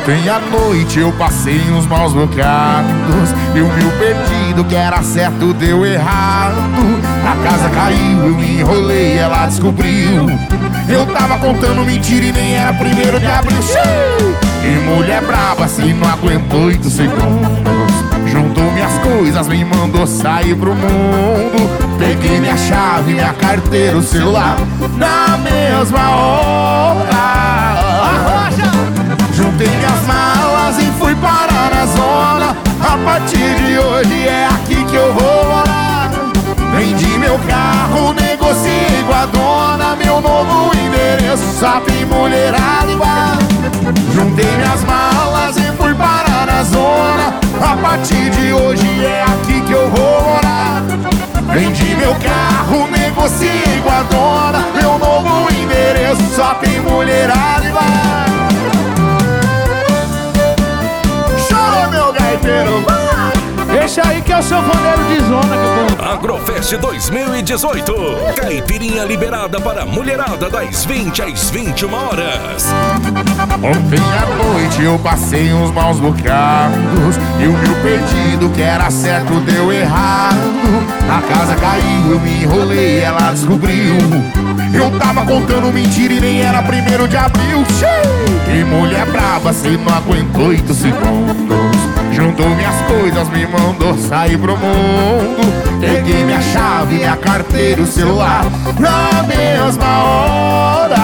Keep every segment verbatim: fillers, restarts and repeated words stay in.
Ontem à noite eu passei uns maus bocados e o meu pedido que era certo deu errado. A casa caiu, eu me enrolei, ela descobriu. Eu tava contando mentira e nem era primeiro de abril. E mulher brava assim não aguentou oito segundos. Juntou minhas coisas, me mandou sair pro mundo. Peguei minha chave, minha carteira, o celular na mesma hora. Juntei minhas malas e fui parar na zona. A partir de hoje é aqui que eu vou morar. Vendi meu carro, negociei com a dona. Meu novo endereço só tem mulherada igual. Juntei minhas malas e fui parar na zona. A partir de hoje é aqui que eu vou morar. Vendi meu carro, negociei com a dona. Meu novo endereço só tem mulherada igual. Deixa aí que é o seu sanfoneiro de zona que eu... Agrofest dois mil e dezoito. Caipirinha liberada para mulherada das vinte às vinte e uma horas. Ontem à noite eu passei uns maus bocados e o meu pedido que era certo deu errado. A casa caiu, eu me enrolei, ela descobriu. Eu tava contando mentira e nem era primeiro de abril. E mulher brava, cê não aguentou oito segundos. Juntou minhas coisas, me mandou sair pro mundo. Peguei minha chave, minha carteira, o celular na mesma hora.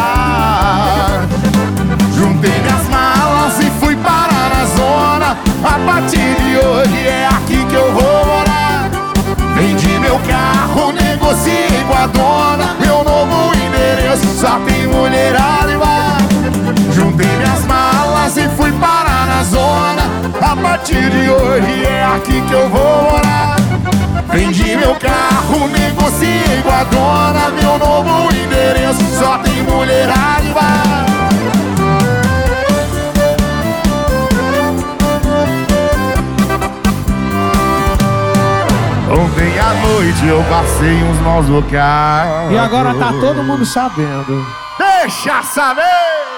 Juntei minhas malas e fui parar na zona. A partir de hoje é aqui que eu vou morar. Vendi meu carro, negociei com a dona. Meu novo endereço só tem mulherada igual. Juntei minhas malas e fui parar na zona. A partir de hoje é aqui que eu vou morar. Vendi meu carro, negociei com a dona. Meu novo endereço só tem mulherada igual. Ontem à noite eu passei uns maus bocados. E agora tá todo mundo sabendo. Deixa saber!